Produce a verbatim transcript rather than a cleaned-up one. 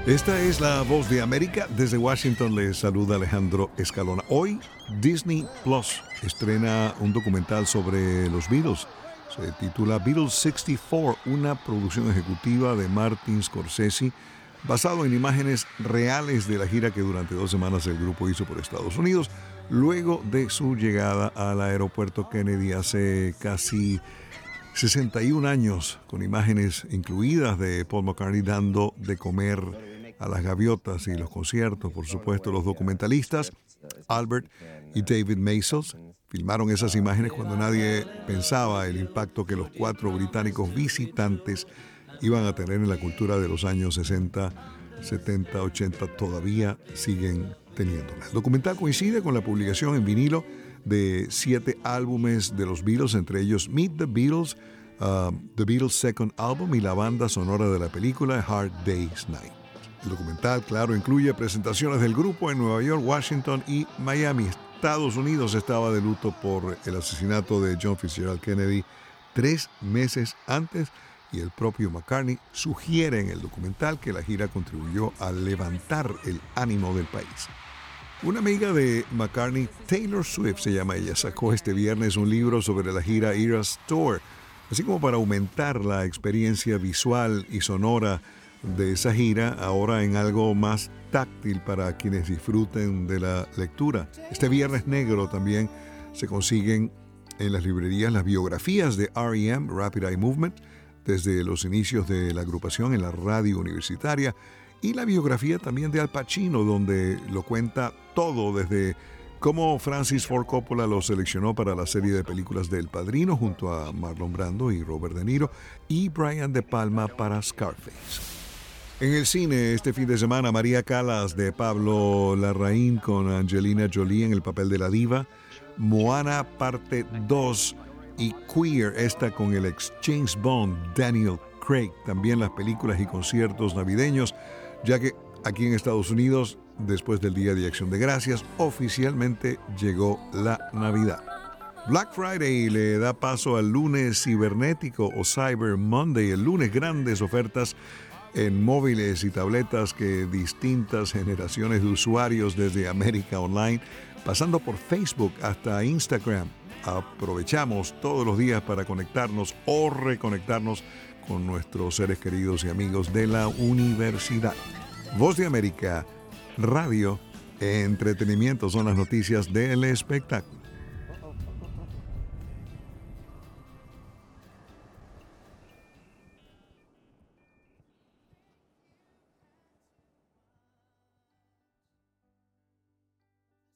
Esta es la Voz de América. Desde Washington les saluda Alejandro Escalona. Hoy Disney Plus estrena un documental sobre los Beatles. Se titula Beatles sesenta y cuatro, una producción ejecutiva de Martin Scorsese basado en imágenes reales de la gira que durante dos semanas el grupo hizo por Estados Unidos luego de su llegada al aeropuerto Kennedy hace casi sesenta y un años, con imágenes incluidas de Paul McCartney dando de comer a las gaviotas y los conciertos. Por supuesto, los documentalistas Albert y David Maysles filmaron esas imágenes cuando nadie pensaba el impacto que los cuatro británicos visitantes iban a tener en la cultura de los años sesenta, setenta, ochenta, todavía siguen teniéndola. El documental coincide con la publicación en vinilo de siete álbumes de los Beatles, entre ellos Meet the Beatles, uh, The Beatles Second Album y la banda sonora de la película Hard Day's Night. El documental, claro, incluye presentaciones del grupo en Nueva York, Washington y Miami. Estados Unidos estaba de luto por el asesinato de John Fitzgerald Kennedy tres meses antes, y el propio McCartney sugiere en el documental que la gira contribuyó a levantar el ánimo del país. Una amiga de McCartney, Taylor Swift se llama ella, sacó este viernes un libro sobre la gira Eras Tour, así como para aumentar la experiencia visual y sonora de esa gira, ahora en algo más táctil para quienes disfruten de la lectura. Este Viernes Negro también se consiguen en las librerías las biografías de R E M, Rapid Eye Movement, desde los inicios de la agrupación en la radio universitaria, y la biografía también de Al Pacino, donde lo cuenta todo, desde cómo Francis Ford Coppola lo seleccionó para la serie de películas de El Padrino junto a Marlon Brando y Robert De Niro, y Brian De Palma para Scarface. En el cine este fin de semana, María Callas de Pablo Larraín con Angelina Jolie en el papel de la diva, Moana parte dos y Queer, esta con el ex James Bond Daniel Craig. También las películas y conciertos navideños, ya que aquí en Estados Unidos, después del Día de Acción de Gracias, oficialmente llegó la Navidad. Black Friday le da paso al lunes cibernético o Cyber Monday. El lunes, grandes ofertas en móviles y tabletas que distintas generaciones de usuarios, desde América Online, pasando por Facebook hasta Instagram, aprovechamos todos los días para conectarnos o reconectarnos con nuestros seres queridos y amigos de la universidad. Voz de América, radio, entretenimiento son las noticias del espectáculo.